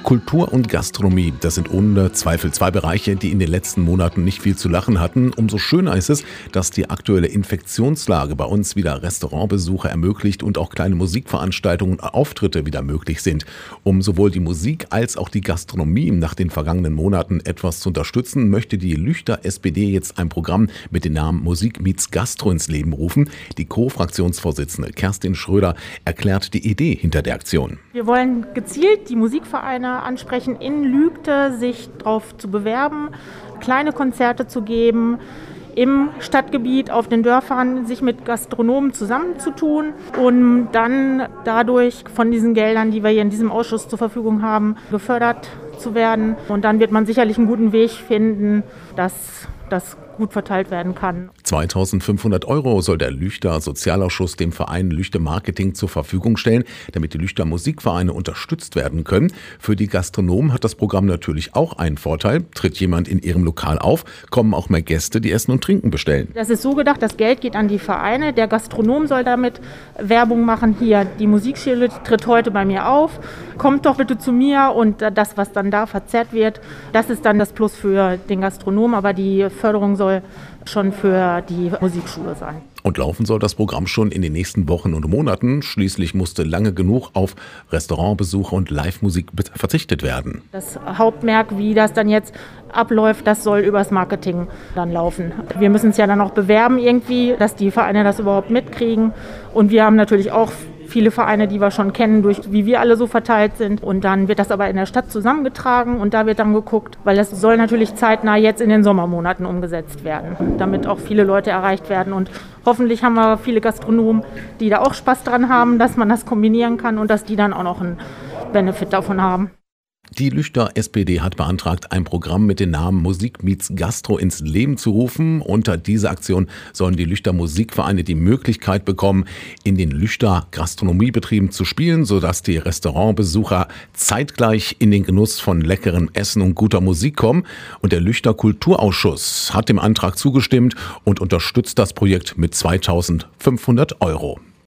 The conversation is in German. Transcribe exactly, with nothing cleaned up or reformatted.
Kultur und Gastronomie, das sind ohne Zweifel zwei Bereiche, die in den letzten Monaten nicht viel zu lachen hatten. Umso schöner ist es, dass die aktuelle Infektionslage bei uns wieder Restaurantbesuche ermöglicht und auch kleine Musikveranstaltungen und Auftritte wieder möglich sind. Um sowohl die Musik als auch die Gastronomie nach den vergangenen Monaten etwas zu unterstützen, möchte die Lüchter S P D jetzt ein Programm mit dem Namen Musik meets Gastro ins Leben rufen. Die Co-Fraktionsvorsitzende Kerstin Schröder erklärt die Idee hinter der Aktion. Wir wollen gezielt die Musikvereine ansprechen, in Lügde sich darauf zu bewerben, kleine Konzerte zu geben, im Stadtgebiet, auf den Dörfern sich mit Gastronomen zusammenzutun, um dann dadurch von diesen Geldern, die wir hier in diesem Ausschuss zur Verfügung haben, gefördert zu werden. Und dann wird man sicherlich einen guten Weg finden, dass das gut verteilt werden kann. zweitausendfünfhundert Euro soll der Lüchter Sozialausschuss dem Verein Lüchter Marketing zur Verfügung stellen, damit die Lüchter Musikvereine unterstützt werden können. Für die Gastronomen hat das Programm natürlich auch einen Vorteil. Tritt jemand in ihrem Lokal auf, kommen auch mehr Gäste, die Essen und Trinken bestellen. Das ist so gedacht, das Geld geht an die Vereine. Der Gastronom soll damit Werbung machen. Hier, die Musikschule tritt heute bei mir auf. Kommt doch bitte zu mir, und das, was dann da verzehrt wird, das ist dann das Plus für den Gastronom. Aber die Förderung soll schon für die Musikschule sein. Und laufen soll das Programm schon in den nächsten Wochen und Monaten. Schließlich musste lange genug auf Restaurantbesuche und Live-Musik verzichtet werden. Das Hauptmerk, wie das dann jetzt abläuft, das soll übers Marketing dann laufen. Wir müssen es ja dann auch bewerben irgendwie, dass die Vereine das überhaupt mitkriegen. Und wir haben natürlich auch viele Vereine, die wir schon kennen, durch wie wir alle so verteilt sind. Und dann wird das aber in der Stadt zusammengetragen und da wird dann geguckt, weil das soll natürlich zeitnah jetzt in den Sommermonaten umgesetzt werden, damit auch viele Leute erreicht werden. Und hoffentlich haben wir viele Gastronomen, die da auch Spaß dran haben, dass man das kombinieren kann und dass die dann auch noch einen Benefit davon haben. Die Lüchter S P D hat beantragt, ein Programm mit dem Namen Musik meets Gastro ins Leben zu rufen. Unter dieser Aktion sollen die Lüchter Musikvereine die Möglichkeit bekommen, in den Lüchter Gastronomiebetrieben zu spielen, sodass die Restaurantbesucher zeitgleich in den Genuss von leckerem Essen und guter Musik kommen. Und der Lüchter Kulturausschuss hat dem Antrag zugestimmt und unterstützt das Projekt mit zweitausendfünfhundert Euro.